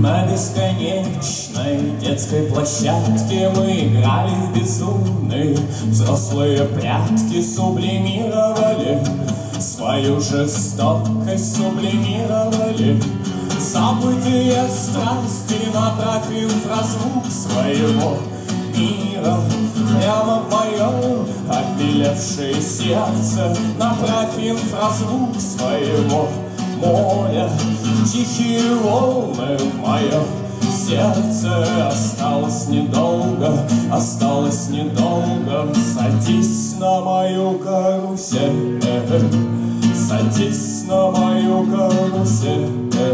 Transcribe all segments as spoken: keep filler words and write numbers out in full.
На бесконечной детской площадке мы играли в безумные взрослые прятки, сублимировали свою жестокость, сублимировали забытые страсти, направив инфразвук своего мира прямо в мое обмелевшее сердце, направив инфразвук своего моря. Тихие волны в мое сердце. Осталось недолго, осталось недолго. Садись на мою карусель, садись на мою карусель,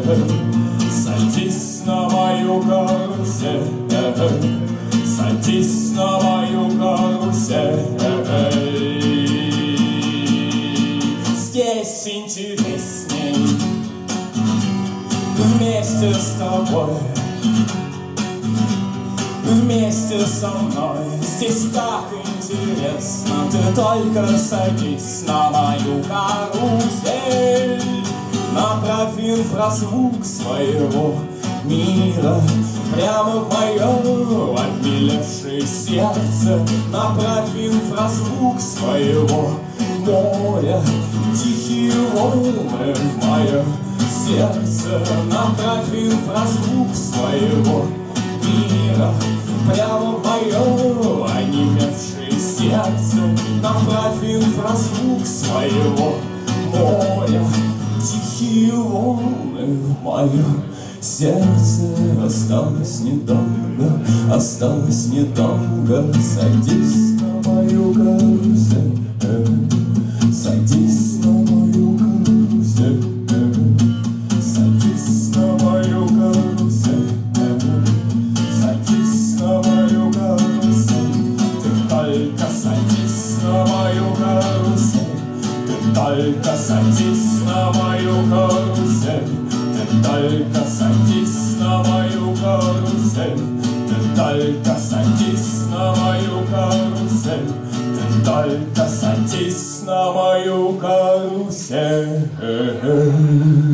садись на мою карусель, садись на мою карусель. Здесь интересней вместе с тобой, вместе со мной. Здесь так интересно. Ты только садись на мою карусель, направь инфразвук своего мира прямо в мое обмелевшее сердце, направь инфразвук своего моря. Тихие волны в мое сердце, направь инфразвук своего мира прямо в мое онемевшее сердце, направь инфразвук своего моря. Тихие волны в мое сердце. Осталось недолго, осталось недолго. Садись на мою карусель, садись на мою карусель, садись на мою карусель, садись на мою карусель. Ты только садись на мою карусель, ты только садись на мою карусель, ты только садись на мою карусель, ты только садись на мою карусель, ты только садись на мою карусель.